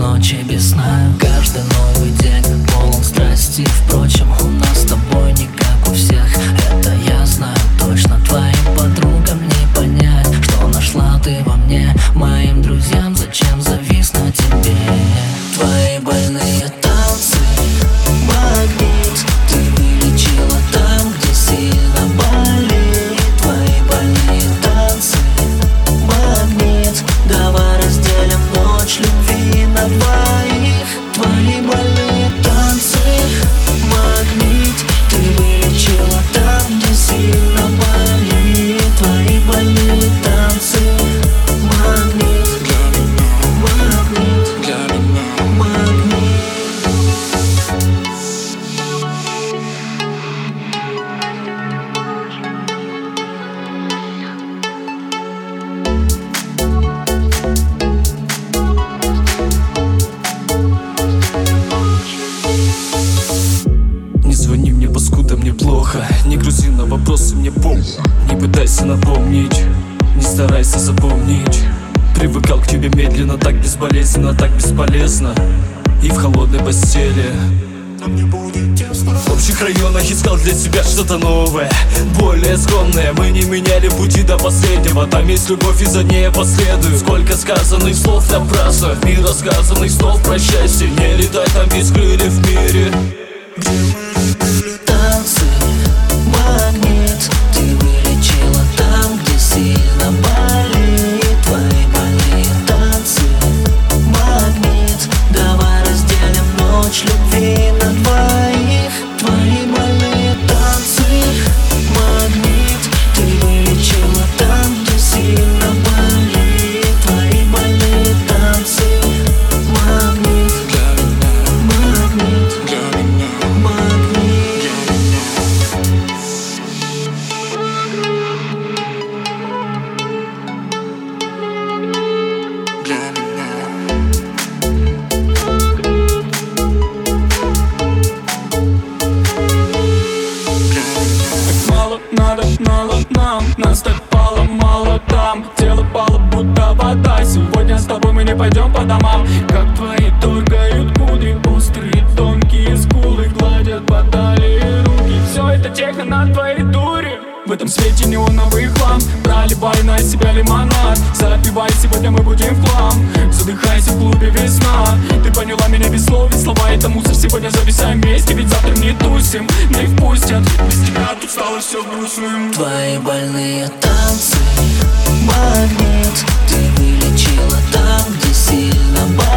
ночи без сна. Каждый новый день полон страсти. Впрочем, у нас с тобой не как у всех. Это я знаю точно. Твоим подругам не понять, что нашла ты во мне. Моим друзьям зачем зависнуть тебе? Твои больные танцы, магнит. Ты вылечила там, где сильно болит. Твои больные танцы, магнит. Давай разделим ночь любви на двоих. Твои больные танцы, магнит. Ты вылечила там, где сильно болит. Твои больные танцы, магнит. Магнит, магнит. Не звони мне, паскуда, мне плохо. Не грузи на вопросы, мне похуй. Не пытайся напомнить, не старайся запомнить. Привыкал к тебе медленно, так безболезненно, так бесполезно. И в холодной постели в общих районах искал для себя что-то новое, более скромное. Мы не меняли пути до последнего. Там есть любовь, и за ней я последую. Сколько сказанных слов напрасно, мир рассказанных снов про счастье. Не летай, там есть крылья в мире. Танцы, магнит. Ты вылечила там, где сильно болит. Твои больные танцы, магнит. Давай разделим ночь любви на двоих. Твои больные танцы, магнит. Ты вылечила там, где сильно болит. Твои больные танцы, магнит. Магнит, магнит. Надо нам, нас так мало там. Тело пало, будто вода. Сегодня с тобой мы не пойдем по домам. Как твои торгают кудри, острые тонкие скулы гладят по талии руки. Все это техно на твоей дуре. В этом свете неоновый хлам. Проливай на себя лимонад. Запивай, сегодня мы будем в хлам. Задыхайся в клубе весна. Ты поняла меня без слов, ведь слова это мусор. Сегодня зависаем вместе, ведь завтра не тусим. Не впустят, без тебя тут стало все грустным. Твои больные танцы, магнит. Ты вылечила там, где сильно болит.